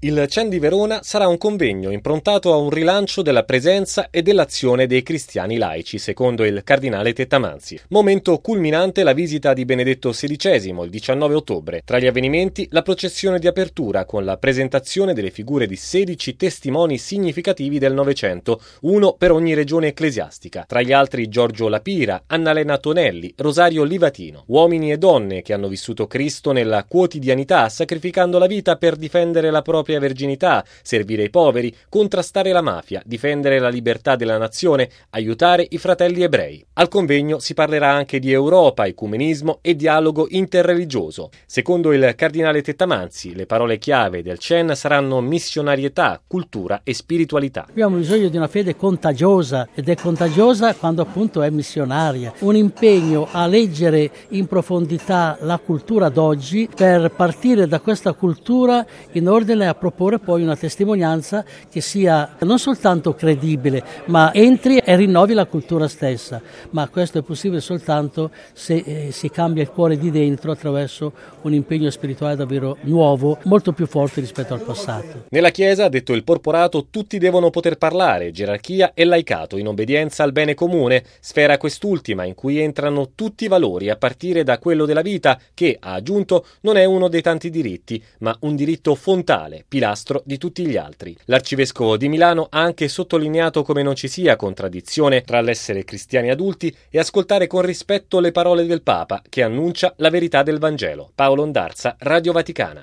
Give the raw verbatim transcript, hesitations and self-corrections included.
Il C E N di Verona sarà un convegno improntato a un rilancio della presenza e dell'azione dei cristiani laici, secondo il cardinale Tettamanzi. Momento culminante la visita di Benedetto sedicesimo, il diciannove ottobre. Tra gli avvenimenti, la processione di apertura con la presentazione delle figure di sedici testimoni significativi del Novecento, uno per ogni regione ecclesiastica. Tra gli altri Giorgio Lapira, Annalena Tonelli, Rosario Livatino. Uomini e donne che hanno vissuto Cristo nella quotidianità, sacrificando la vita per difendere la propria verginità, servire i poveri, contrastare la mafia, difendere la libertà della nazione, aiutare i fratelli ebrei. Al convegno si parlerà anche di Europa, ecumenismo e dialogo interreligioso. Secondo il cardinale Tettamanzi, le parole chiave del C E N saranno missionarietà, cultura e spiritualità. Abbiamo bisogno di una fede contagiosa, ed è contagiosa quando appunto è missionaria. Un impegno a leggere in profondità la cultura d'oggi per partire da questa cultura in ordine a proporre poi una testimonianza che sia non soltanto credibile, ma entri e rinnovi la cultura stessa. Ma questo è possibile soltanto se eh, si cambia il cuore di dentro attraverso un impegno spirituale davvero nuovo, molto più forte rispetto al passato. Nella Chiesa, ha detto il porporato, tutti devono poter parlare, gerarchia e laicato, in obbedienza al bene comune, sfera quest'ultima in cui entrano tutti i valori, a partire da quello della vita, che, ha aggiunto, non è uno dei tanti diritti, ma un diritto fontale, pilastro di tutti gli altri. L'arcivescovo di Milano ha anche sottolineato come non ci sia contraddizione tra l'essere cristiani adulti e ascoltare con rispetto le parole del Papa, che annuncia la verità del Vangelo. Paolo Ondarza, Radio Vaticana.